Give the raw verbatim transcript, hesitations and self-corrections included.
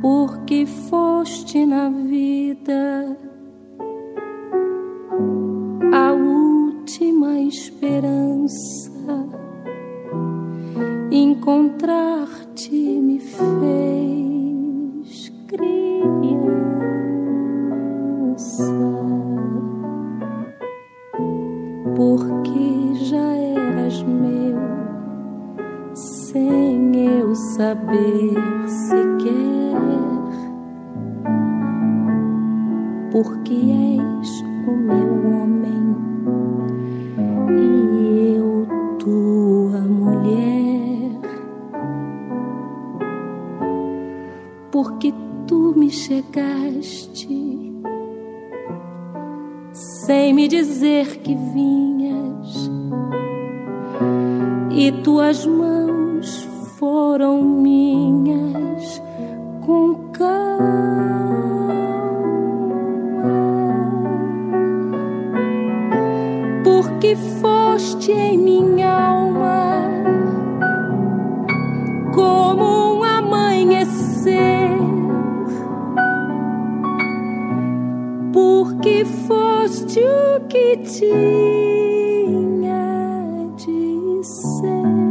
porque foste na vida a última esperança. Encontrar-te me fez criança, porque já eras meu sem eu saber sequer, porque és o meu homem e eu tua mulher, porque tu me chegaste sem me dizer que vinhas, e tuas mãos foram minhas com calma, porque foste em minha alma como um amanhecer, porque foste o que tinha de ser.